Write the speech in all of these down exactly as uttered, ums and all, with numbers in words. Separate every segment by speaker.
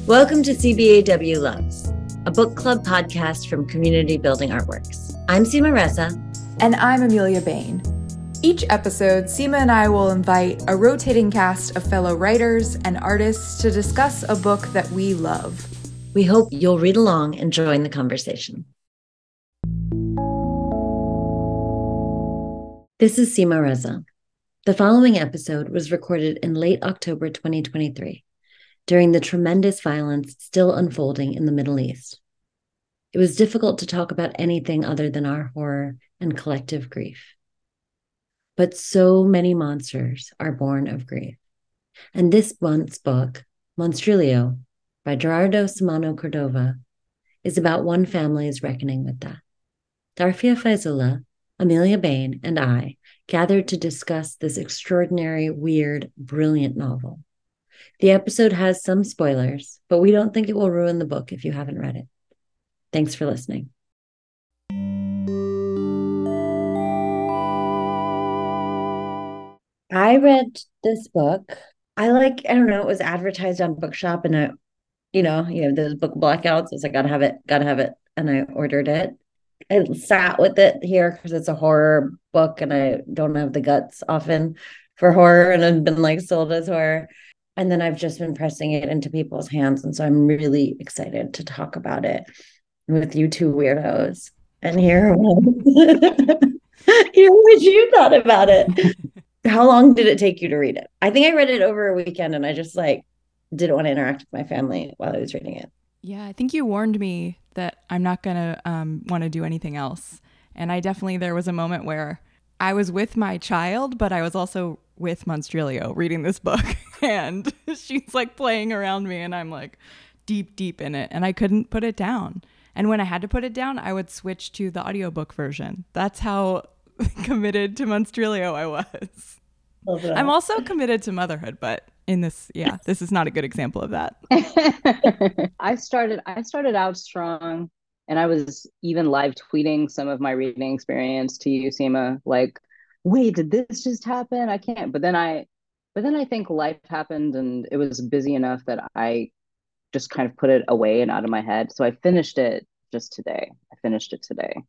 Speaker 1: Welcome to C B A W Loves, a book club podcast from Community Building Artworks. I'm Seema Reza.
Speaker 2: And I'm Amelia Bain. Each episode, Seema and I will invite a rotating cast of fellow writers and artists to discuss a book that we love.
Speaker 1: We hope you'll read along and join the conversation. This is Seema Reza. The following episode was recorded in late October twenty twenty-three, during the tremendous violence still unfolding in the Middle East. It was difficult to talk about anything other than our horror and collective grief. But so many monsters are born of grief. And this month's book, Monstrilio, by Gerardo Samano Cordova, is about one family's reckoning with that. Darfia Faizullah, Amelia Bain, and I gathered to discuss this extraordinary, weird, brilliant novel. The episode has some spoilers, but we don't think it will ruin the book if you haven't read it. Thanks for listening. I read this book. I like, I don't know, it was advertised on Bookshop, and I, you know, you have those book blackouts. I was like, gotta have it, gotta have it. And I ordered it. I sat with it here because it's a horror book and I don't have the guts often for horror, and I've been like sold as horror. And then I've just been pressing it into people's hands. And so I'm really excited to talk about it with you two weirdos and hear what, hear what you thought about it. How long did it take you to read it? I think I read it over a weekend and I just like didn't want to interact with my family while I was reading it.
Speaker 2: Yeah, I think you warned me that I'm not going to um, want to do anything else. And I definitely, there was a moment where I was with my child, but I was also with Monstrilio reading this book. And she's like playing around me and I'm like deep, deep in it. And I couldn't put it down. And when I had to put it down, I would switch to the audiobook version. That's how committed to Monstrilio I was. I'm also committed to motherhood, but in this, yeah, this is not a good example of that.
Speaker 3: I started I started out strong, and I was even live tweeting some of my reading experience to you, Seema, like, wait, did this just happen? I can't. But then I but then I think life happened and it was busy enough that I just kind of put it away and out of my head. So I finished it just today. I finished it today.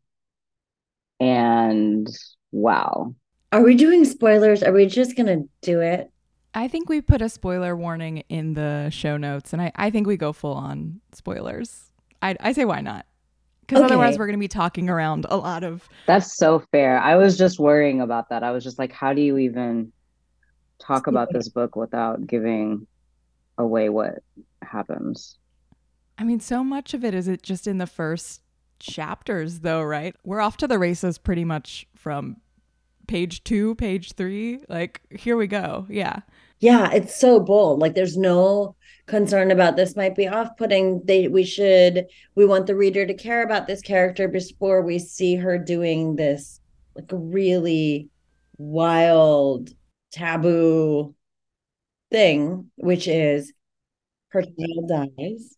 Speaker 3: And wow.
Speaker 1: Are we doing spoilers? Are we just going to do it?
Speaker 2: I think we put a spoiler warning in the show notes, and I, I think we go full on spoilers. I, I say why not? Because okay. Otherwise we're going to be talking around a lot of...
Speaker 3: That's so fair. I was just worrying about that. I was just like, how do you even talk about this book without giving away what happens?
Speaker 2: I mean, so much of it is it just in the first chapters, though, right? We're off to the races pretty much from page two, page three. Like, here we go. Yeah.
Speaker 1: Yeah, it's so bold. Like, there's no concern about this might be off-putting. They, we should, we want the reader to care about this character before we see her doing this, like, a really wild, taboo thing, which is her child dies.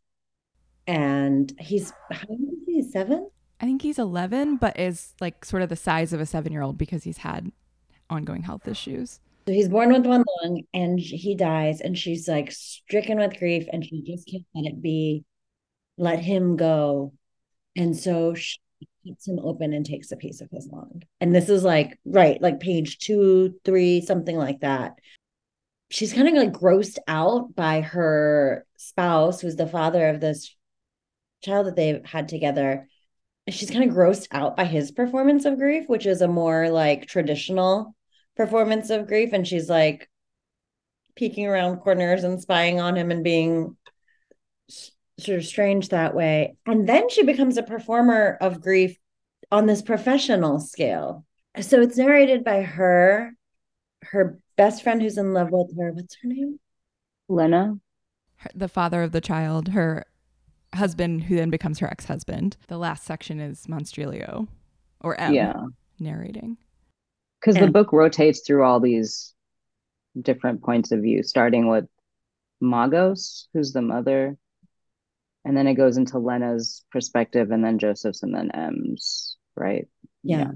Speaker 1: And he's, how old is he? Seven?
Speaker 2: I think he's eleven, but is like sort of the size of a seven-year-old because he's had ongoing health issues.
Speaker 1: So he's born with one lung and he dies, and she's like stricken with grief and she just can't let it be, let him go. And so she cuts him open and takes a piece of his lung. And this is like, right, like page two, three, something like that. She's kind of like grossed out by her spouse, who's the father of this child that they've had together. She's kind of grossed out by his performance of grief, which is a more like traditional performance of grief. And she's like peeking around corners and spying on him and being sort of strange that way. And then she becomes a performer of grief on this professional scale. So it's narrated by her, her best friend who's in love with her. What's her name?
Speaker 3: Lena.
Speaker 2: The father of the child, her husband, who then becomes her ex-husband. The last section is Monstrilio, or M,
Speaker 3: yeah.
Speaker 2: narrating.
Speaker 3: Because the book rotates through all these different points of view, starting with Magos, who's the mother, and then it goes into Lena's perspective, and then Joseph's, and then M's, right?
Speaker 1: Yeah. yeah.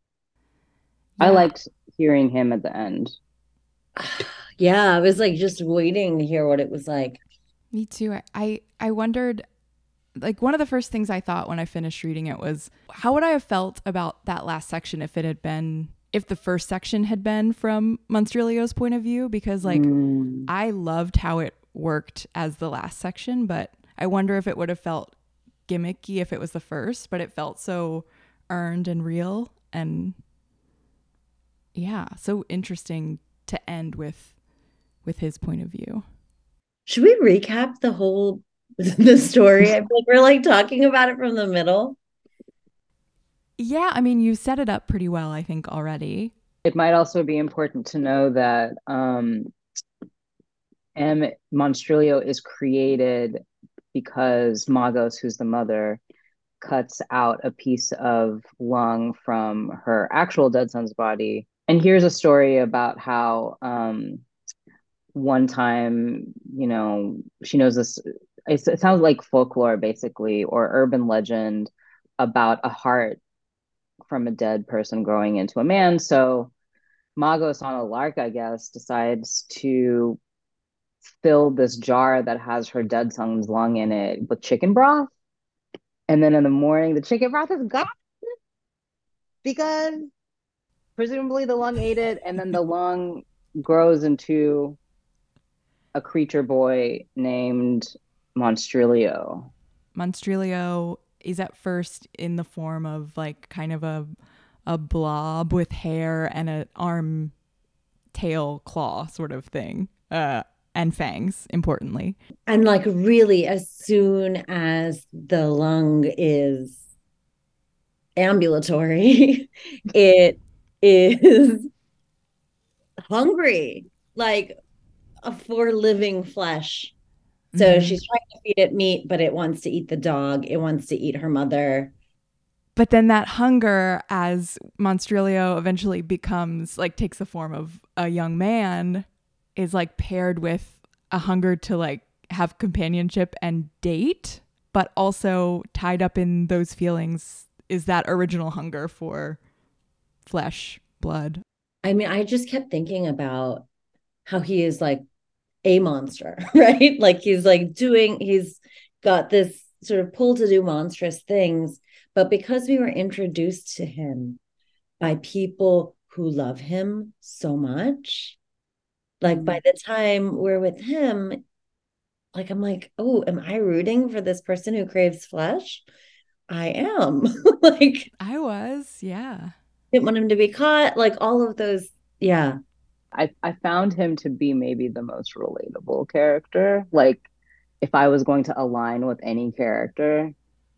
Speaker 3: I liked hearing him at the end.
Speaker 1: Yeah, I was like just waiting to hear what it was like.
Speaker 2: Me too. I, I, I wondered, like, one of the first things I thought when I finished reading it was, how would I have felt about that last section if it had been, if the first section had been from Monstrilio's point of view? Because, like,
Speaker 3: Mm.
Speaker 2: I loved how it worked as the last section, but I wonder if it would have felt gimmicky if it was the first, but it felt so earned and real. And yeah, so interesting to end with with his point of view.
Speaker 1: Should we recap the whole the story? I feel like we're like talking about it from the middle.
Speaker 2: Yeah, I mean, you set it up pretty well, I think, already.
Speaker 3: It might also be important to know that um, M. Monstrilio is created because Magos, who's the mother, cuts out a piece of lung from her actual dead son's body. And here's a story about how um, one time, you know, she knows this. It sounds like folklore, basically, or urban legend about a heart from a dead person growing into a man. So Magos on a lark, I guess, decides to fill this jar that has her dead son's lung in it with chicken broth. And then in the morning, the chicken broth is gone because presumably the lung ate it. And then the lung grows into a creature boy named Monstrilio.
Speaker 2: Monstrilio is at first in the form of like kind of a a blob with hair and an arm, tail, claw sort of thing, uh, and fangs, importantly.
Speaker 1: And like really, as soon as the lung is ambulatory, it is hungry, like for living flesh. So mm-hmm. she's trying to feed it meat, but it wants to eat the dog. It wants to eat her mother.
Speaker 2: But then that hunger, as Monstrilio eventually becomes, like, takes the form of a young man, is like paired with a hunger to like have companionship and date, but also tied up in those feelings is that original hunger for flesh, blood.
Speaker 1: I mean, I just kept thinking about how he is like a monster, right? Like he's like doing, he's got this sort of pull to do monstrous things, but because we were introduced to him by people who love him so much, like by the time we're with him, like I'm like, oh, am I rooting for this person who craves flesh? I am. Like
Speaker 2: I was, yeah.
Speaker 1: Didn't want him to be caught, like all of those, yeah.
Speaker 3: I, I found him to be maybe the most relatable character. Like, if I was going to align with any character,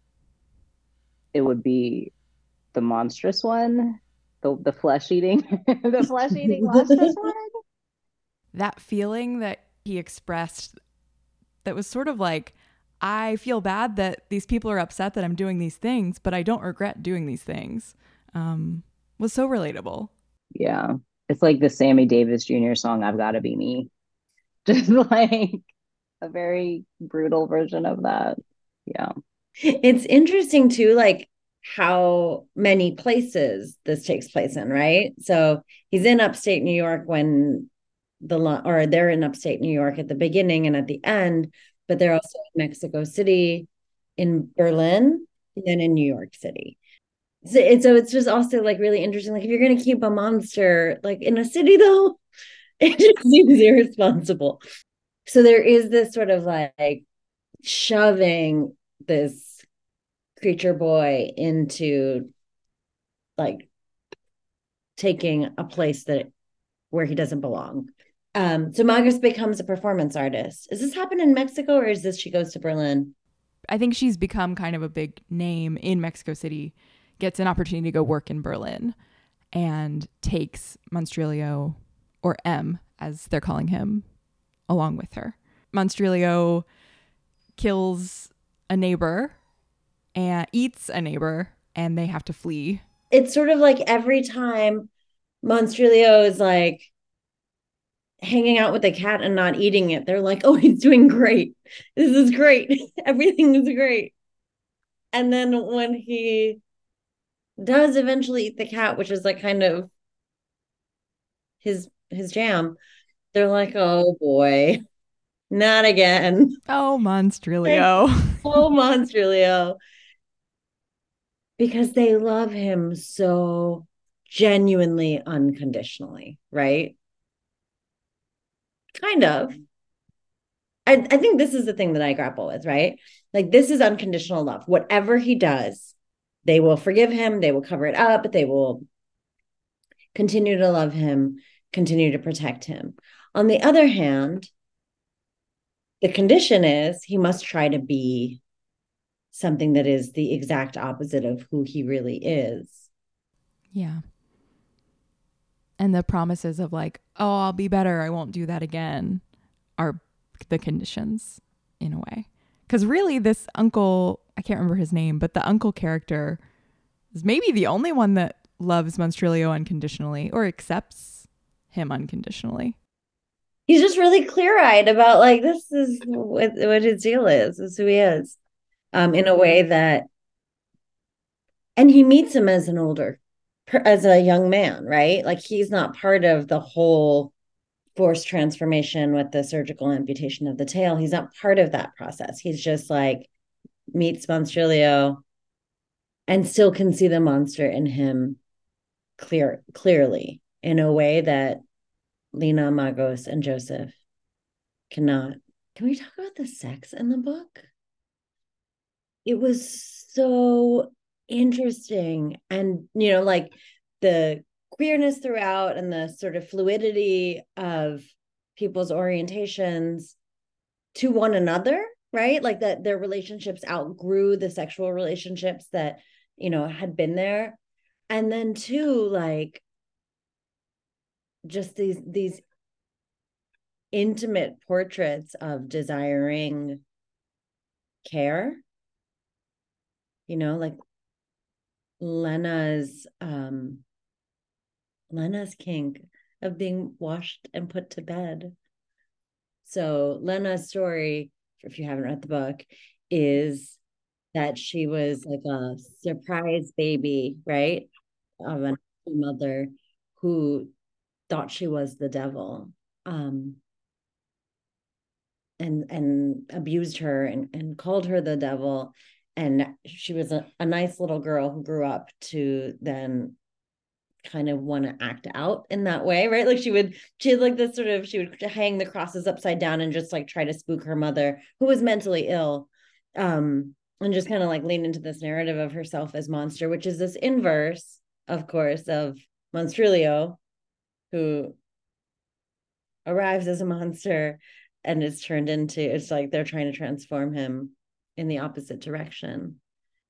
Speaker 3: it would be the monstrous one, the the flesh eating, the flesh eating monstrous one.
Speaker 2: That feeling that he expressed, that was sort of like, I feel bad that these people are upset that I'm doing these things, but I don't regret doing these things, um, was so relatable.
Speaker 3: Yeah. It's like the Sammy Davis Junior song, I've Gotta Be Me. Just like a very brutal version of that. Yeah.
Speaker 1: It's interesting too, like how many places this takes place in, right? So he's in upstate New York when the, or they're in upstate New York at the beginning and at the end, but they're also in Mexico City, in Berlin, and then in New York City. So it's, so it's just also like really interesting. Like if you're going to keep a monster like in a city though, it just seems irresponsible. So there is this sort of like shoving this creature boy into like taking a place that where he doesn't belong. Um, so Magos becomes a performance artist. Does this happen in Mexico or is this she goes to Berlin?
Speaker 2: I think she's become kind of a big name in Mexico City, gets an opportunity to go work in Berlin, and takes Monstrilio, or M, as they're calling him, along with her. Monstrilio kills a neighbor and eats a neighbor, and they have to flee.
Speaker 1: It's sort of like every time Monstrilio is like hanging out with the cat and not eating it, they're like, oh, he's doing great. This is great. Everything is great. And then when he does eventually eat the cat, which is like kind of his his jam, they're like, oh boy, not again.
Speaker 2: Oh, Monstrilio.
Speaker 1: Oh, Monstrilio. Because they love him so genuinely unconditionally, right? Kind of. I, I think this is the thing that I grapple with, right? Like, this is unconditional love. Whatever he does, they will forgive him, they will cover it up, they will continue to love him, continue to protect him. On the other hand, the condition is he must try to be something that is the exact opposite of who he really is.
Speaker 2: Yeah. And the promises of like, oh, I'll be better, I won't do that again, are the conditions in a way. Because really, this uncle, I can't remember his name, but the uncle character is maybe the only one that loves Monstrilio unconditionally or accepts him unconditionally.
Speaker 1: He's just really clear-eyed about like, this is what, what his deal is. This is who he is. Um, in a way that, and he meets him as an older, as a young man, right? Like, he's not part of the whole forced transformation with the surgical amputation of the tail. He's not part of that process. He's just like meets Monstrilio and still can see the monster in him clear clearly in a way that Lena, Magos, and Joseph cannot. Can we talk about the sex in the book? It was so interesting. And, you know, like the queerness throughout and the sort of fluidity of people's orientations to one another, right? Like that their relationships outgrew the sexual relationships that, you know, had been there. And then too, like just these these intimate portraits of desiring care, you know, like Lena's um Lena's kink of being washed and put to bed. So Lena's story, if you haven't read the book, is that she was like a surprise baby, right? Of a mother who thought she was the devil. Um, and and abused her and, and called her the devil. And she was a, a nice little girl who grew up to then kind of want to act out in that way, right? Like she would, she had like this sort of, she would hang the crosses upside down and just like try to spook her mother, who was mentally ill, um, and just kind of like lean into this narrative of herself as monster, which is this inverse, of course, of Monstrilio, who arrives as a monster and is turned into, it's like they're trying to transform him in the opposite direction.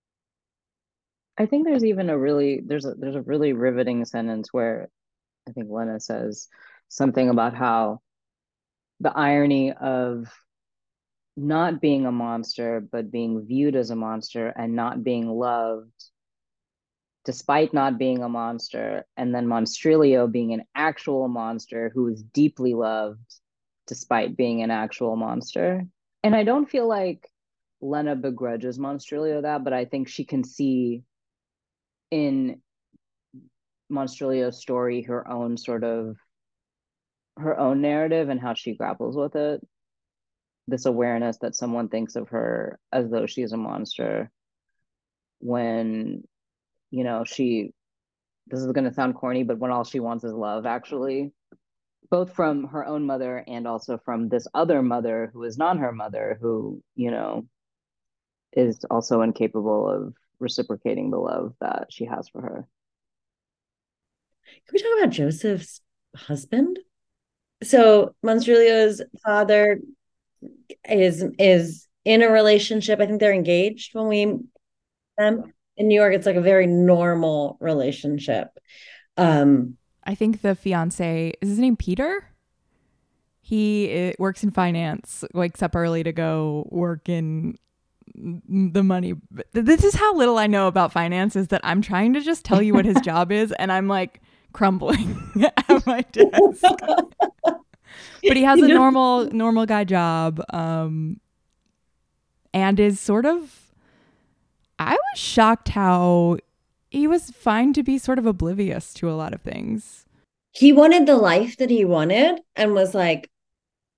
Speaker 3: I think there's even a really there's a there's a really riveting sentence where I think Lena says something about how the irony of not being a monster, but being viewed as a monster and not being loved despite not being a monster, and then Monstrilio being an actual monster who is deeply loved despite being an actual monster. And I don't feel like Lena begrudges Monstrilio that, but I think she can see in Monstrilio's story her own sort of her own narrative and how she grapples with it. This awareness that someone thinks of her as though she's a monster when, you know, she, this is going to sound corny, but when all she wants is love, actually, both from her own mother and also from this other mother who is not her mother, who, you know, is also incapable of reciprocating the love that she has for her.
Speaker 1: Can we talk about Joseph's husband? So Monstrilio's father is is in a relationship. I think they're engaged when we um in New York. It's like a very normal relationship. Um,
Speaker 2: I think the fiance, is his name Peter? He works in finance, wakes up early to go work in the money. This is how little I know about finance, is that I'm trying to just tell you what his job is, and I'm like crumbling at my desk. But he has a normal normal guy job, um, and is sort of, I was shocked how he was fine to be sort of oblivious to a lot of things.
Speaker 1: He wanted the life that he wanted and was like,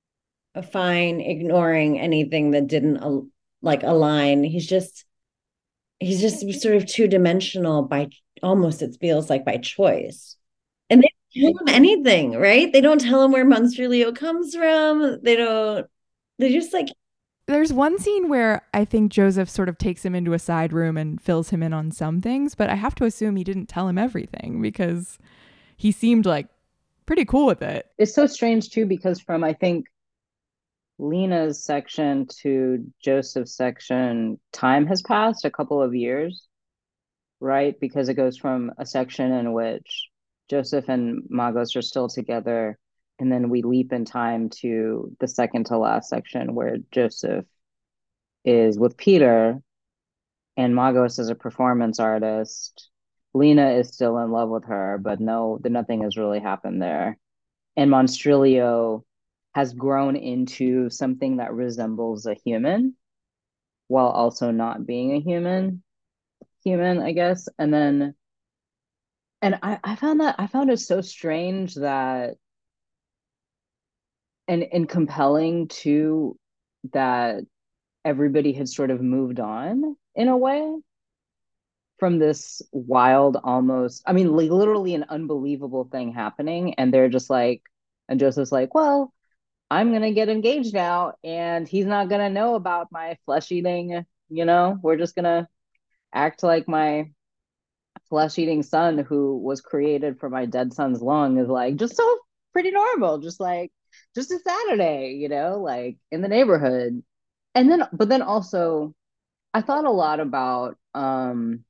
Speaker 1: fine ignoring anything that didn't al- like align. He's just he's just sort of two dimensional by almost it feels like by choice. And they don't tell him anything, right? They don't tell him where Monstrilio comes from. They don't. They just like
Speaker 2: There's one scene where I think Joseph sort of takes him into a side room and fills him in on some things, but I have to assume he didn't tell him everything because he seemed like pretty cool with it.
Speaker 3: It's so strange too, because from I think Lena's section to Joseph's section, time has passed a couple of years, right? Because it goes from a section in which Joseph and Magos are still together, and then we leap in time to the second to last section where Joseph is with Peter and Magos is a performance artist. Lena is still in love with her, but no, the, nothing has really happened there. And Monstrilio has grown into something that resembles a human while also not being a human human, I guess. And then and I, I found that I found it so strange that and and compelling too that everybody had sort of moved on in a way from this wild, almost, I mean, like literally an unbelievable thing happening. And they're just like, and Joseph's like, well, I'm going to get engaged now and he's not going to know about my flesh eating, you know, we're just going to act like my flesh eating son who was created for my dead son's lung is like just so pretty normal, just like, just a Saturday, you know, like in the neighborhood. And then, but then also, I thought a lot about, um,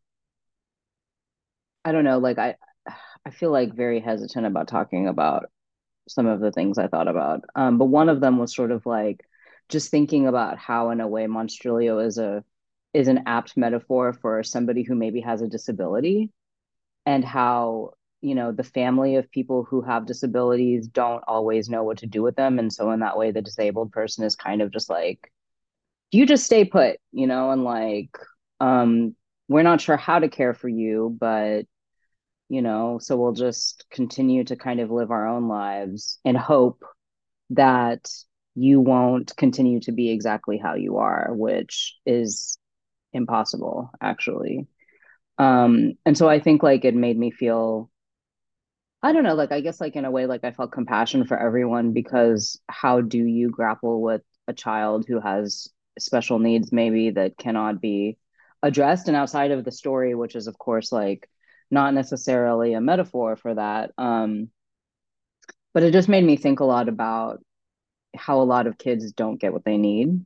Speaker 3: I don't know, like I, I feel like very hesitant about talking about some of the things I thought about. Um, but one of them was sort of like just thinking about how, in a way, Monstrilio is a is an apt metaphor for somebody who maybe has a disability, and how, you know, the family of people who have disabilities don't always know what to do with them, and so in that way, the disabled person is kind of just like, you just stay put, you know, and like, um, we're not sure how to care for you, but you know, so we'll just continue to kind of live our own lives and hope that you won't continue to be exactly how you are, which is impossible, actually. Um, and so I think like it made me feel, I don't know, like I guess like in a way, like I felt compassion for everyone, because how do you grapple with a child who has special needs maybe that cannot be addressed? And outside of the story, which is of course like not necessarily a metaphor for that, um, but it just made me think a lot about how a lot of kids don't get what they need,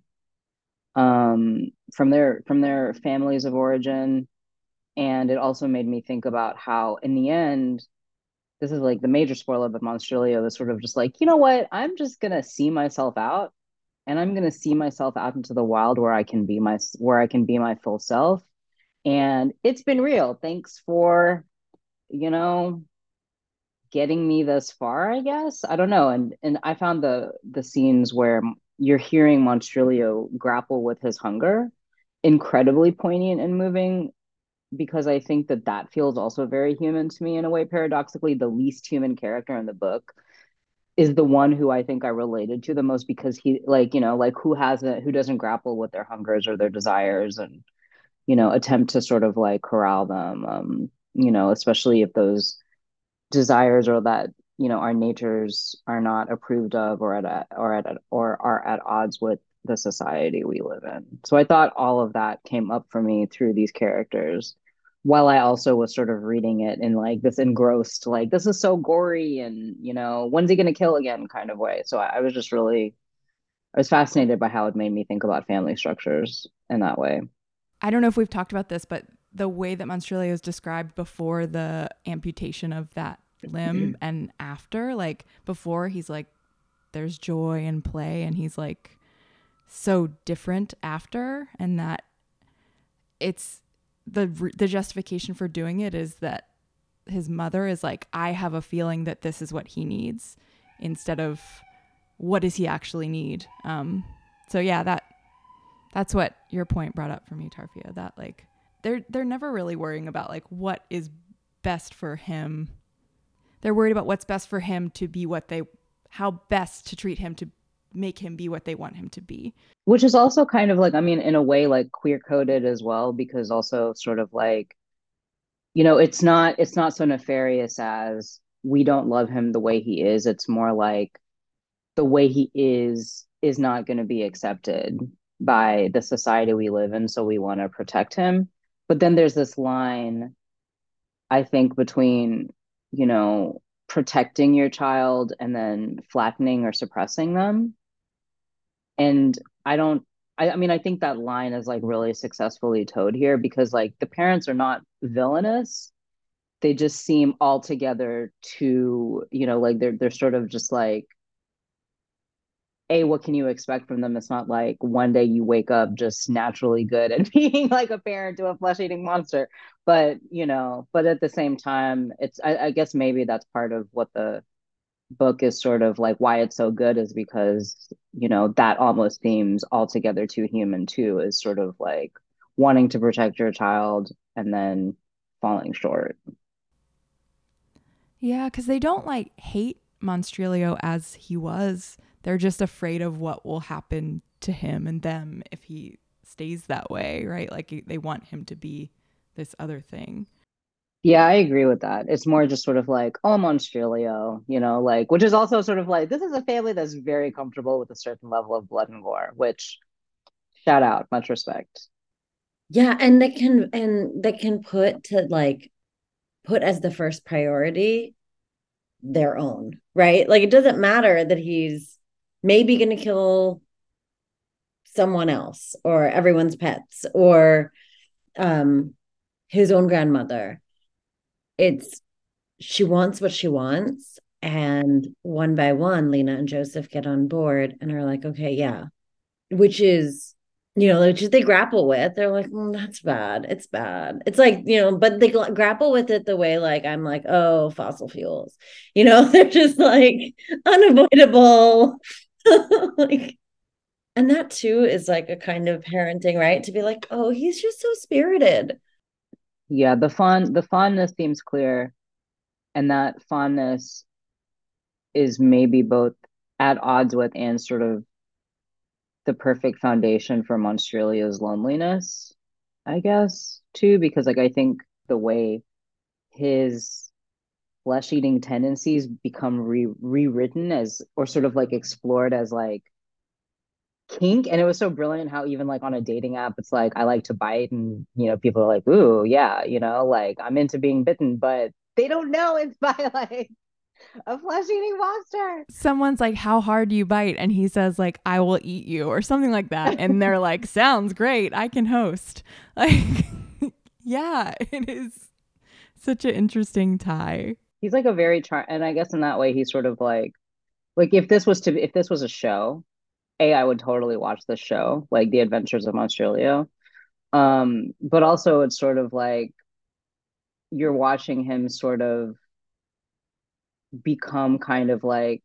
Speaker 3: um, from their from their families of origin. And it also made me think about how in the end, this is like the major spoiler, but Monstrilio is sort of just like, you know what, I'm just gonna see myself out, and I'm gonna see myself out into the wild where I can be my where I can be my full self. And it's been real. Thanks for, you know, getting me this far, I guess. I don't know. And and I found the the scenes where you're hearing Monstrilio grapple with his hunger incredibly poignant and moving, because I think that that feels also very human to me in a way. Paradoxically, the least human character in the book is the one who I think I related to the most, because he, like, you know, like who hasn't, who doesn't grapple with their hungers or their desires, and, you know, attempt to sort of like corral them, um, you know, especially if those desires or that, you know, our natures are not approved of, or at a, or at a, or are at odds with the society we live in. So I thought all of that came up for me through these characters, while I also was sort of reading it in like this engrossed, like this is so gory and, you know, when's he going to kill again kind of way. So I, I was just really, I was fascinated by how it made me think about family structures in that way.
Speaker 2: I don't know if we've talked about this, but the way that Monstrilio is described before the amputation of that limb and after, like before he's like, there's joy and play, and he's like so different after, and that it's the the justification for doing it is that his mother is like, I have a feeling that this is what he needs, instead of what does he actually need. Um, so yeah, that that's what your point brought up for me, Tarfia, that like they're they're never really worrying about like what is best for him. They're worried about what's best for him to be what they, how best to treat him to make him be what they want him to be.
Speaker 3: Which is also kind of like, I mean, in a way, like queer coded as well, because also sort of like, you know, it's not it's not so nefarious as we don't love him the way he is. It's more like the way he is is not going to be accepted by the society we live in, so we want to protect him. But then there's this line, I think, between, you know, protecting your child and then flattening or suppressing them. And I don't, I, I mean, I think that line is like really successfully towed here because like the parents are not villainous. They just seem altogether too, you know, like they're they're sort of just like, A, what can you expect from them? It's not like one day you wake up just naturally good at being like a parent to a flesh-eating monster. But, you know, but at the same time, it's I, I guess maybe that's part of what the book is sort of like why it's so good is because, you know, that almost seems altogether too human too, is sort of like wanting to protect your child and then falling short.
Speaker 2: Yeah, because they don't like hate Monstrilio as he was. They're just afraid of what will happen to him and them if he stays that way, right? Like they want him to be this other thing.
Speaker 3: Yeah, I agree with that. It's more just sort of like, oh, Monstrilio, you know, like, which is also sort of like, this is a family that's very comfortable with a certain level of blood and gore, which shout out, much respect.
Speaker 1: Yeah, and they can and they can put to like put as the first priority their own, right? Like it doesn't matter that he's maybe going to kill someone else or everyone's pets or um his own grandmother. It's she wants what she wants, and one by one Lena and Joseph get on board and are like, okay, yeah, which is, you know, which is they grapple with. They're like, mm, that's bad. It's bad. It's like, you know, but they grapple with it the way like I'm like, oh, fossil fuels. You know, they're just like unavoidable. Like, and that too is like a kind of parenting, right? To be like, oh, he's just so spirited.
Speaker 3: Yeah, the fond the fondness seems clear, and that fondness is maybe both at odds with and sort of the perfect foundation for Monstrilio's loneliness, I guess, too, because like I think the way his flesh-eating tendencies become re rewritten as or sort of like explored as like kink, and it was so brilliant how even like on a dating app it's like I like to bite, and you know people are like, ooh yeah, you know, like I'm into being bitten, but they don't know it's by like a flesh-eating monster.
Speaker 2: Someone's like, how hard do you bite? And he says like, I will eat you or something like that. And they're like, sounds great. I can host. Like, yeah, it is such an interesting tie.
Speaker 3: He's like a very char, and I guess in that way he's sort of like like if this was to if this was a show, A, I would totally watch this show, like The Adventures of Monstrilio. Um, but also it's sort of like you're watching him sort of become kind of like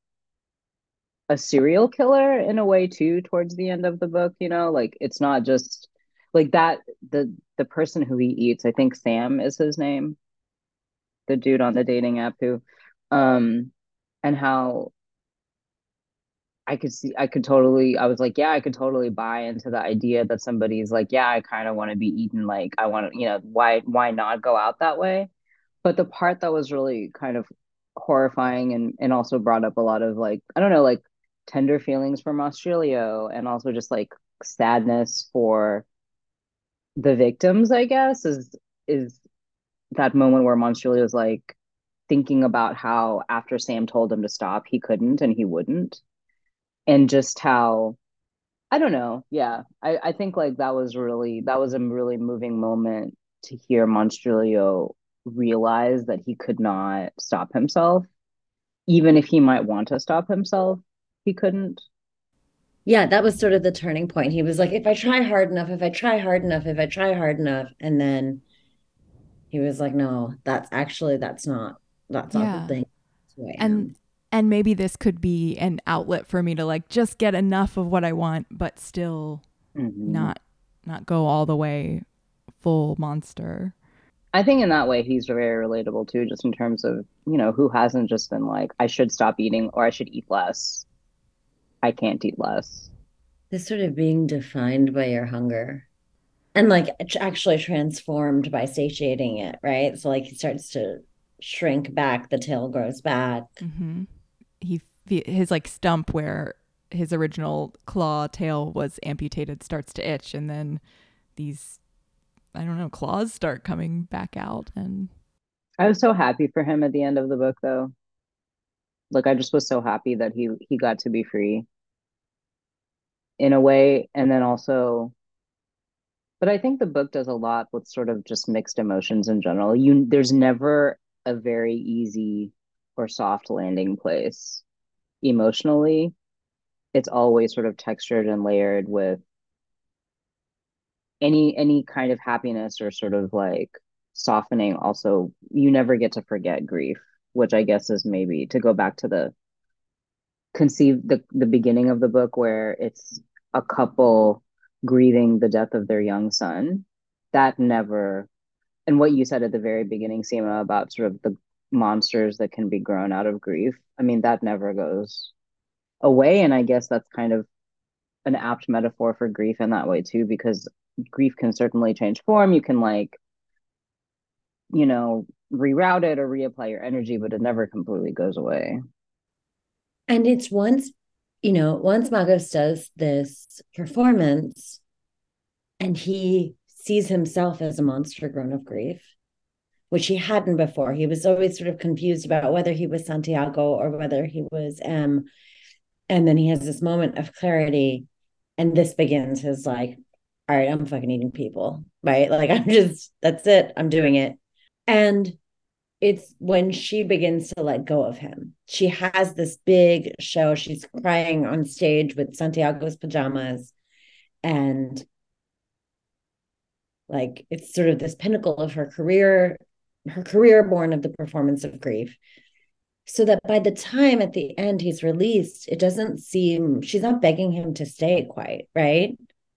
Speaker 3: a serial killer in a way too towards the end of the book, you know, like it's not just like that the the person who he eats, I think Sam is his name, the dude on the dating app who um and how I could see, I could totally, I was like, yeah, I could totally buy into the idea that somebody's like, yeah, I kind of want to be eaten. Like, I want to, you know, why, why not go out that way? But the part that was really kind of horrifying and, and also brought up a lot of like, I don't know, like tender feelings for Australio and also just like sadness for the victims, I guess, is, is that moment where Monstrilio is like thinking about how after Sam told him to stop, he couldn't and he wouldn't. And just how I don't know. Yeah. I, I think like that was really that was a really moving moment to hear Monstrilio realize that he could not stop himself. Even if he might want to stop himself, he couldn't.
Speaker 1: Yeah, that was sort of the turning point. He was like, if I try hard enough, if I try hard enough, if I try hard enough, and then he was like, no, that's actually that's not that's not the
Speaker 2: Yeah.
Speaker 1: thing. That's who I
Speaker 2: And
Speaker 1: am.
Speaker 2: and maybe this could be an outlet for me to like just get enough of what I want, but still
Speaker 3: Mm-hmm.
Speaker 2: not not go all the way full monster.
Speaker 3: I think in that way he's very relatable too, just in terms of, you know, who hasn't just been like, I should stop eating or I should eat less. I can't eat less.
Speaker 1: This sort of being defined by your hunger and like actually transformed by satiating it, right? So like he starts to shrink back, the tail grows back.
Speaker 2: Mm-hmm. He his like stump where his original claw tail was amputated starts to itch, and then these, I don't know, claws start coming back out. And
Speaker 3: I was so happy for him at the end of the book, though. Like I just was so happy that he he got to be free in a way, and then also, but I think the book does a lot with sort of just mixed emotions in general. You there's never a very easy or soft landing place emotionally. It's always sort of textured and layered with any any kind of happiness or sort of like softening. Also, you never get to forget grief, which I guess is maybe to go back to the conceive the the beginning of the book where it's a couple grieving the death of their young son. That never, and what you said at the very beginning, Seema, about sort of the monsters that can be grown out of grief. I mean, that never goes away. And I guess that's kind of an apt metaphor for grief in that way too, because grief can certainly change form. You can like, you know, reroute it or reapply your energy, but it never completely goes away.
Speaker 1: And it's once, you know, once Magos does this performance and he sees himself as a monster grown of grief, which he hadn't before. He was always sort of confused about whether he was Santiago or whether he was M. And then he has this moment of clarity. And this begins his like, all right, I'm fucking eating people, right? Like, I'm just, that's it. I'm doing it. And it's when she begins to let go of him. She has this big show. She's crying on stage with Santiago's pajamas. And like, it's sort of this pinnacle of her career, her career born of the performance of grief. So that by the time at the end he's released, it doesn't seem, she's not begging him to stay quite, right?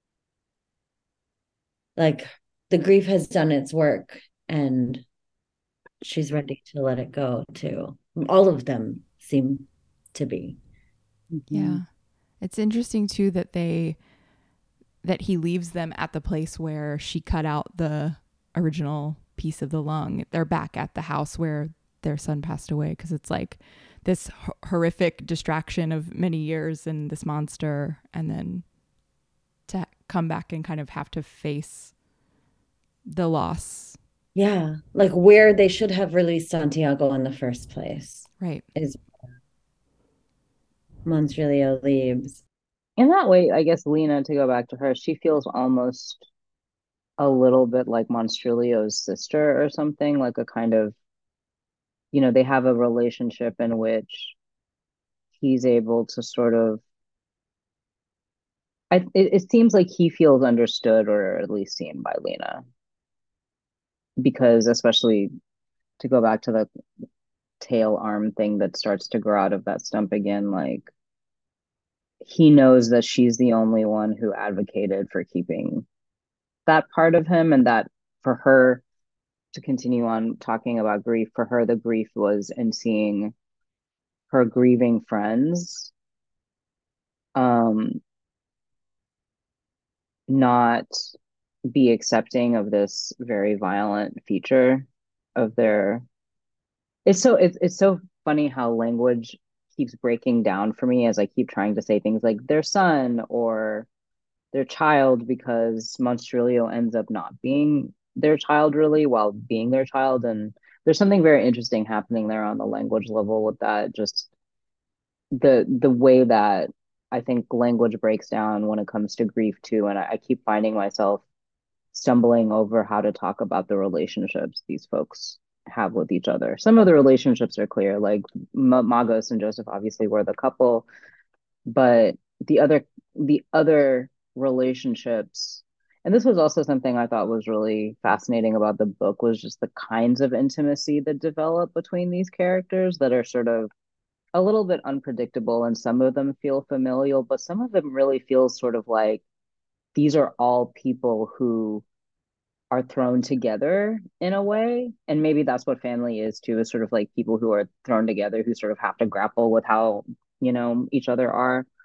Speaker 1: Like the grief has done its work and she's ready to let it go too. All of them seem to be.
Speaker 2: yeah, it's interesting too that they that he leaves them at the place where she cut out the original piece of the lung. They're back at the house where their son passed away, because it's like this horrific distraction of many years and this monster, and then to come back and kind of have to face the loss.
Speaker 1: Yeah, like where they should have released Santiago in the first place
Speaker 2: Right.
Speaker 1: is Montreal leaves.
Speaker 3: In that way, I guess Lena, to go back to her, she feels almost a little bit like Monstrilio's sister or something, like a kind of, you know, they have a relationship in which he's able to sort of, I, it, it seems like he feels understood or at least seen by Lena. Because especially to go back to the tail arm thing that starts to grow out of that stump again, like he knows that she's the only one who advocated for keeping that part of him, and that for her to continue on talking about grief, for her the grief was in seeing her grieving friends um not be accepting of this very violent feature of their, it's so it's, it's so funny how language keeps breaking down for me as I keep trying to say things like their son or their child, because Monstrilio ends up not being their child really while being their child. And there's something very interesting happening there on the language level with that, just the the way that I think language breaks down when it comes to grief too. And I, I keep finding myself stumbling over how to talk about the relationships these folks have with each other. Some of the relationships are clear, like M- Magos and Joseph obviously were the couple, but the other the other relationships, and this was also something I thought was really fascinating about the book, was just the kinds of intimacy that develop between these characters that are sort of a little bit unpredictable, and some of them feel familial, but some of them really feel sort of like these are all people who are thrown together in a way. And maybe that's what family is too, is sort of like people who are thrown together who sort of have to grapple with how, you know, each other are.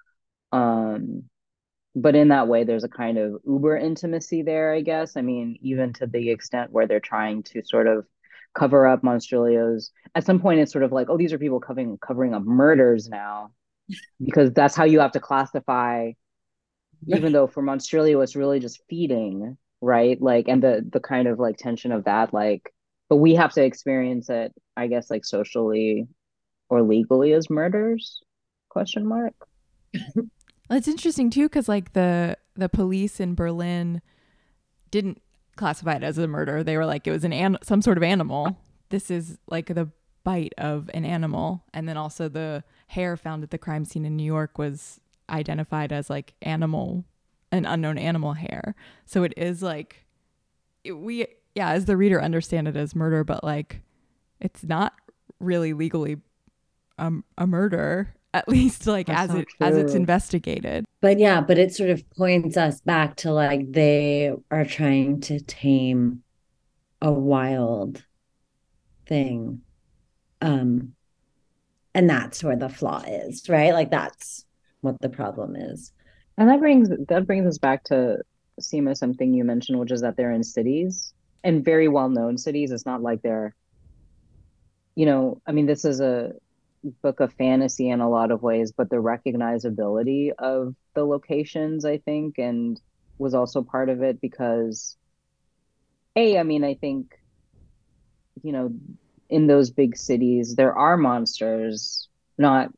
Speaker 3: Um, but in that way, there's a kind of uber intimacy there, I guess. I mean, even to the extent where they're trying to sort of cover up Monstrilio's. At some point, it's sort of like, oh, these are people covering covering up murders now, because that's how you have to classify. Even though for Monstrilio, it's really just feeding, right? Like, and the the kind of like tension of that, like, but we have to experience it, I guess, like socially or legally as murders? Question mark.
Speaker 2: It's interesting too, because like the the police in Berlin didn't classify it as a murder. They were like it was an, an some sort of animal. This is like the bite of an animal, and then also the hair found at the crime scene in New York was identified as like animal, an unknown animal hair. So it is like it, we yeah, as the reader understand it as murder, but like it's not really legally um, a murder, at least like
Speaker 3: That's
Speaker 2: as
Speaker 3: not
Speaker 2: it as it's
Speaker 3: true.
Speaker 2: investigated.
Speaker 1: But yeah, but it sort of points us back to like they are trying to tame a wild thing. Um, and that's where the flaw is, right? Like that's what the problem is.
Speaker 3: And that brings that brings us back to Seema, something you mentioned, which is that they're in cities and very well known cities. It's not like they're, you know, I mean, this is a book of fantasy in a lot of ways, but the recognizability of the locations, I think, and was also part of it because, A, I mean, I think, you know, in those big cities, there are monsters, not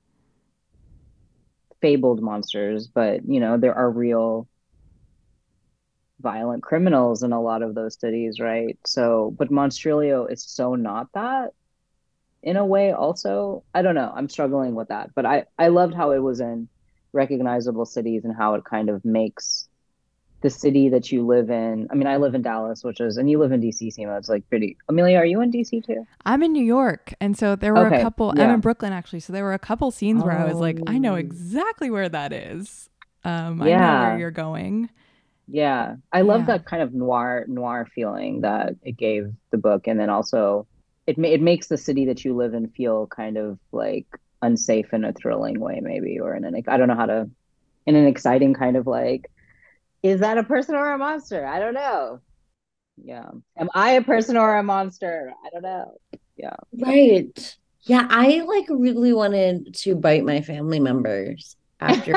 Speaker 3: fabled monsters, but, you know, there are real violent criminals in a lot of those cities, right? So, but Monstrilio is so not that in a way also. I don't know. I'm struggling with that. But I I loved how it was in recognizable cities and how it kind of makes the city that you live in. I mean, I live in Dallas, which is, and you live in D C, Seema. It's like pretty. Amelia, are you in D C too?
Speaker 2: I'm in New York, and so there were a
Speaker 3: Okay.
Speaker 2: couple. I'm
Speaker 3: Yeah.
Speaker 2: in Brooklyn actually, so there were a couple scenes where I was like, I know
Speaker 3: Oh,
Speaker 2: exactly where that is. Um, I know where
Speaker 3: yeah.
Speaker 2: you're going.
Speaker 3: Yeah. I love
Speaker 2: Yeah.
Speaker 3: that kind of noir noir feeling that it gave the book. And then also it ma it makes the city that you live in feel kind of like unsafe in a thrilling way, maybe, or in an I don't know how to in an exciting kind of like, is that a person or a monster? I don't know. Yeah. Am I a person or a monster? I don't know. Yeah.
Speaker 1: Right. Yeah, I like really wanted to bite my family members after,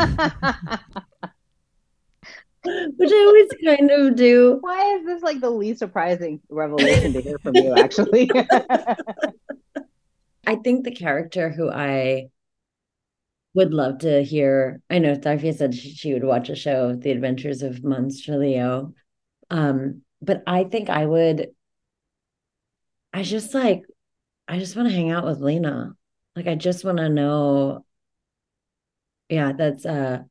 Speaker 1: which I always kind of do.
Speaker 3: Why is this like the least surprising revelation to hear from you, actually?
Speaker 1: I think the character who I would love to hear, I know Tharfia said she, she would watch a show, The Adventures of Monster Leo. Um, but I think I would, I just like, I just want to hang out with Lena. Like, I just want to know, yeah, that's uh,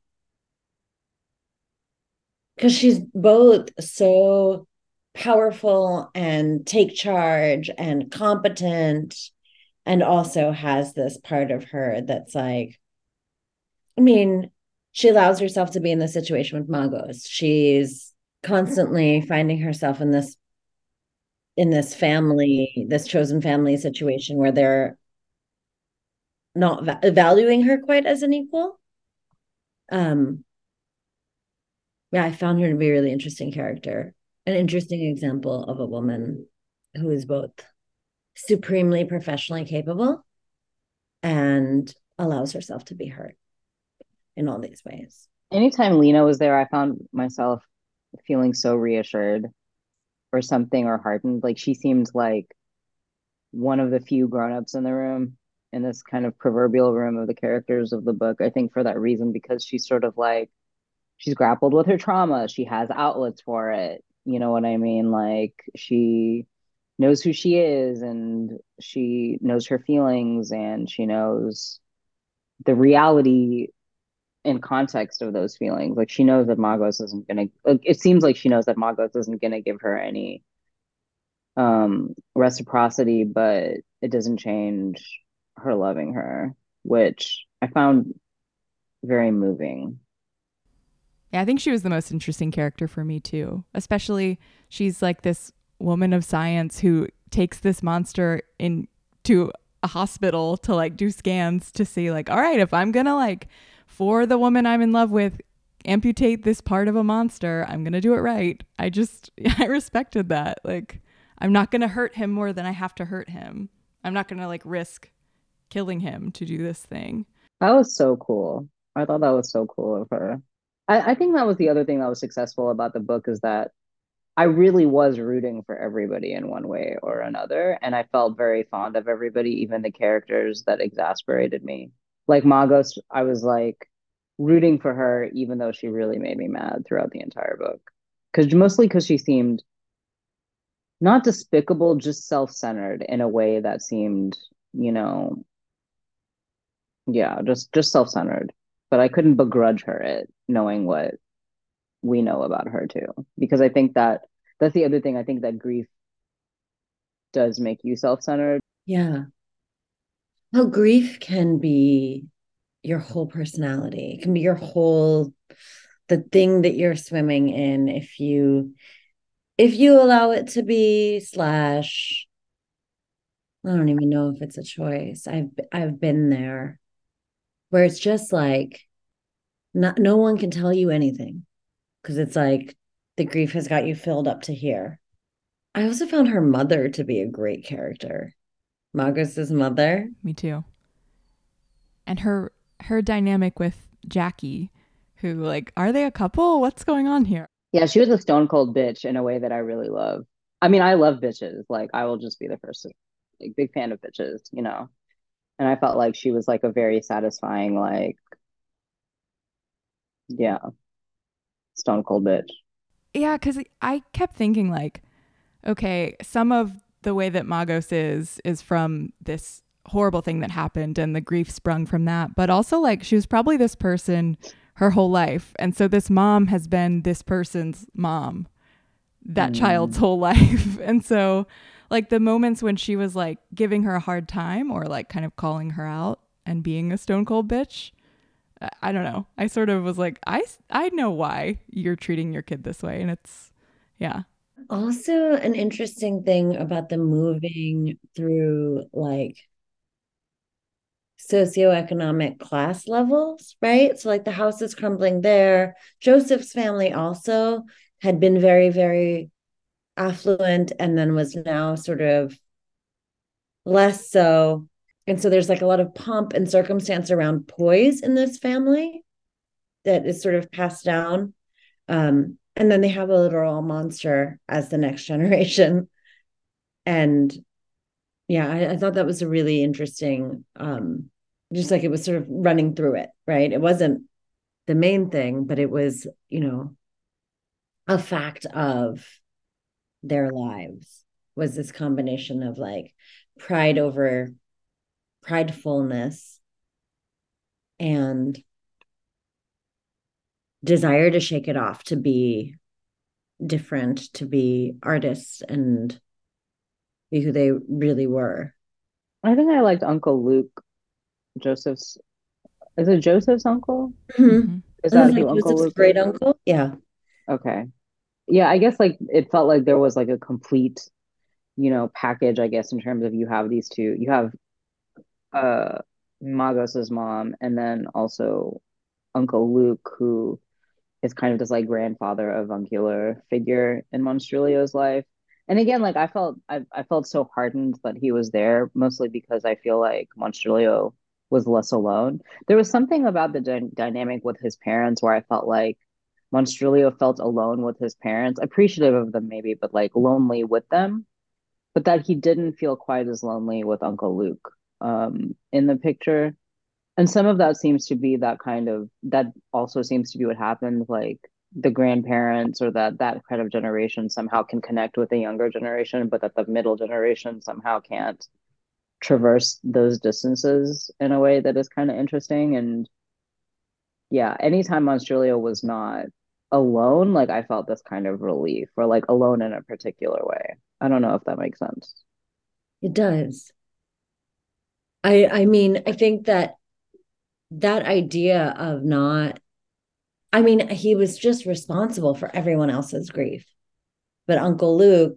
Speaker 1: because she's both so powerful and take charge and competent, and also has this part of her that's like, I mean, she allows herself to be in this situation with Magos. She's constantly finding herself in this in this family, this chosen family situation where they're not va- valuing her quite as an equal. Um, yeah, I found her to be a really interesting character, an interesting example of a woman who is both supremely professionally capable and allows herself to be hurt in all these ways.
Speaker 3: Anytime Lena was there, I found myself feeling so reassured or something or heartened. Like she seemed like one of the few grown-ups in the room, in this kind of proverbial room of the characters of the book. I think for that reason, because she's sort of like she's grappled with her trauma. She has outlets for it. You know what I mean? Like she knows who she is and she knows her feelings and she knows the reality and context of those feelings. Like she knows that Magos isn't gonna like, it seems like she knows that Magos isn't gonna give her any um reciprocity, but it doesn't change her loving her, which I found very moving.
Speaker 2: Yeah, I think she was the most interesting character for me too. Especially she's like this woman of science who takes this monster into a hospital to like do scans to see like, all right, if I'm gonna like for the woman I'm in love with, amputate this part of a monster. I'm going to do it right. I just, I respected that. Like, I'm not going to hurt him more than I have to hurt him. I'm not going to like risk killing him to do this thing.
Speaker 3: That was so cool. I thought that was so cool of her. I, I think that was the other thing that was successful about the book is that I really was rooting for everybody in one way or another. And I felt very fond of everybody, even the characters that exasperated me. Like Magos, I was like rooting for her, even though she really made me mad throughout the entire book. Because mostly because she seemed not despicable, just self-centered in a way that seemed, you know, yeah, just just self-centered. But I couldn't begrudge her it, knowing what we know about her too. Because I think that that's the other thing. I think that grief does make you self-centered.
Speaker 1: Yeah. Well, grief can be your whole personality. It can be your whole the thing that you're swimming in if you if you allow it to be, slash I don't even know if it's a choice. I've I've been there where it's just like not no one can tell you anything because it's like the grief has got you filled up to here. I also found her mother to be a great character. Magos's mother.
Speaker 2: Me too. And her her dynamic with Jackie, who like, are they a couple? What's going on here?
Speaker 3: Yeah, she was a stone cold bitch in a way that I really love. I mean, I love bitches. Like, I will just be the first to, like, big fan of bitches, you know. And I felt like she was like a very satisfying, like, yeah, stone cold bitch.
Speaker 2: Yeah, because I kept thinking like, okay, some of the way that Magos is is from this horrible thing that happened and the grief sprung from that, but also like she was probably this person her whole life, and so this mom has been this person's mom that mm. child's whole life. And so like the moments when she was like giving her a hard time or like kind of calling her out and being a stone cold bitch, I don't know, I sort of was like, I I know why you're treating your kid this way. And it's, yeah.
Speaker 1: Also, an interesting thing about the moving through like socioeconomic class levels, right? So like the house is crumbling there. Joseph's family also had been very, very affluent and then was now sort of less so. And so there's like a lot of pomp and circumstance around poise in this family that is sort of passed down. Um, and then they have a literal monster as the next generation. And yeah, I, I thought that was a really interesting, um, just like it was sort of running through it, right? It wasn't the main thing, but it was, you know, a fact of their lives was this combination of like pride over pridefulness and desire to shake it off, to be different, to be artists and be who they really were.
Speaker 3: I think I liked Uncle Luke, Joseph's. Is it Joseph's uncle?
Speaker 2: Mm-hmm.
Speaker 3: Is that who Uncle Luke?
Speaker 1: Great uncle? Yeah.
Speaker 3: Okay. Yeah, I guess like it felt like there was like a complete, you know, package, I guess, in terms of you have these two. You have uh Magos's mom and then also Uncle Luke, who is kind of this like grandfather avuncular figure in Monstrilio's life. And again, like I felt I, I felt so heartened that he was there, mostly because I feel like Monstrilio was less alone. There was something about the dy- dynamic with his parents where I felt like Monstrilio felt alone with his parents, appreciative of them maybe, but like lonely with them. But that he didn't feel quite as lonely with Uncle Luke um, in the picture. And some of that seems to be that kind of, that also seems to be what happened, like the grandparents or that that kind of generation somehow can connect with the younger generation, but that the middle generation somehow can't traverse those distances in a way that is kind of interesting. And yeah, anytime Monstrilio was not alone, like I felt this kind of relief, or like alone in a particular way. I don't know if that makes sense.
Speaker 1: It does. I I mean, I think that that idea of not, I mean, he was just responsible for everyone else's grief. But Uncle Luke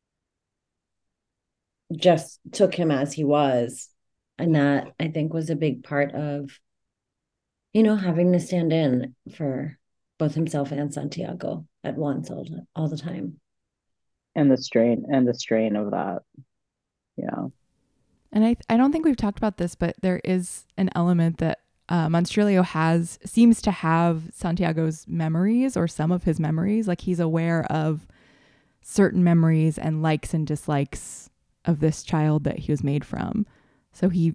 Speaker 1: just took him as he was. And that I think was a big part of you know, having to stand in for both himself and Santiago at once all, all the time.
Speaker 3: And the strain and the strain of that. Yeah.
Speaker 2: And I I don't think we've talked about this, but there is an element that uh, Monstrilio has seems to have Santiago's memories or some of his memories. Like he's aware of certain memories and likes and dislikes of this child that he was made from. So he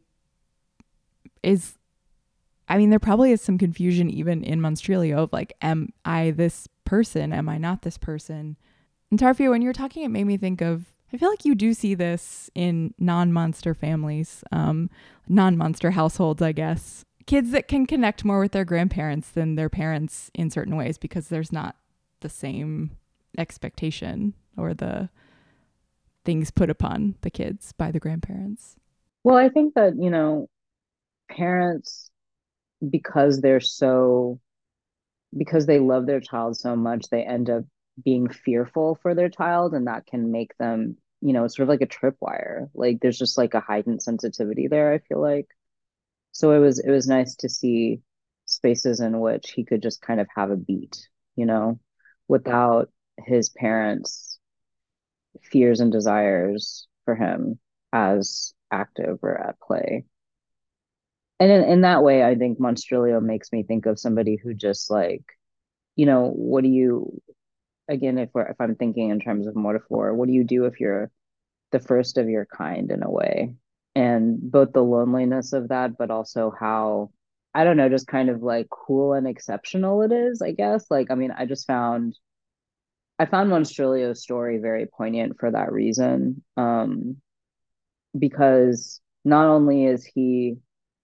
Speaker 2: is, I mean, there probably is some confusion even in Monstrilio of like, am I this person? Am I not this person? And Tarfia, when you were talking, it made me think of, I feel like you do see this in non-monster families, um, non-monster households, I guess. Kids that can connect more with their grandparents than their parents in certain ways because there's not the same expectation or the things put upon the kids by the grandparents.
Speaker 3: Well, I think that, you know, parents, because they're so, because they love their child so much, they end up being fearful for their child, and that can make them, you know, sort of like a tripwire. Like there's just like a heightened sensitivity there, I feel like. So it was it was nice to see spaces in which he could just kind of have a beat, you know, without his parents' fears and desires for him as active or at play. And in, in that way, I think Monstrilio makes me think of somebody who just like, you know, what do you, again, if we're if I'm thinking in terms of metaphor, what do you do if you're the first of your kind in a way? And both the loneliness of that, but also how, I don't know, just kind of like cool and exceptional it is, I guess. Like, I mean, I just found I found Monstrilio's story very poignant for that reason. Um, because not only is he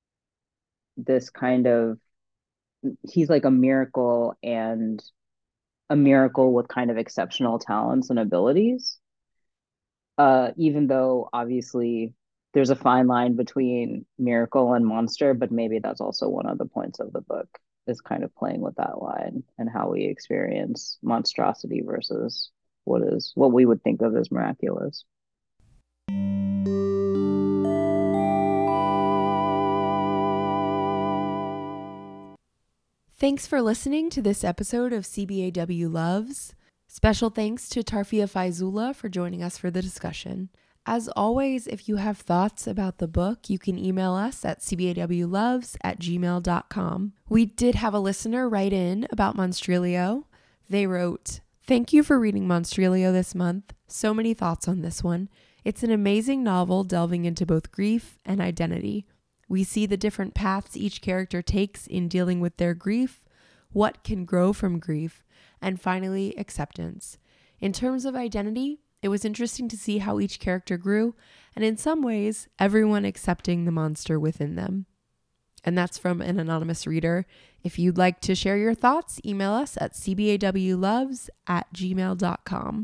Speaker 3: this kind of, he's like a miracle and a miracle with kind of exceptional talents and abilities. Uh, even though obviously there's a fine line between miracle and monster, but maybe that's also one of the points of the book is kind of playing with that line and how we experience monstrosity versus what is what we would think of as miraculous.
Speaker 4: Thanks for listening to this episode of C B A W Loves. Special thanks to Tarfia Faizullah for joining us for the discussion. As always, if you have thoughts about the book, you can email us at c b a w loves at gmail dot com. We did have a listener write in about Monstrilio. They wrote, "Thank you for reading Monstrilio this month. So many thoughts on this one. It's an amazing novel delving into both grief and identity. We see the different paths each character takes in dealing with their grief, what can grow from grief, and finally, acceptance. In terms of identity, it was interesting to see how each character grew, and in some ways, everyone accepting the monster within them." And that's from an anonymous reader. If you'd like to share your thoughts, email us at c b a w loves at gmail dot com.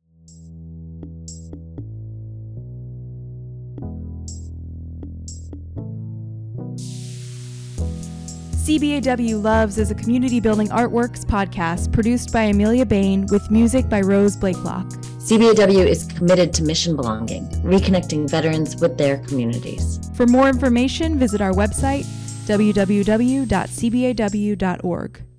Speaker 2: C B A W Loves is a community building artworks podcast produced by Amelia Bain with music by Rose Blakelock.
Speaker 1: C B A W is committed to mission belonging, reconnecting veterans with their communities.
Speaker 2: For more information, visit our website, w w w dot c b a w dot org.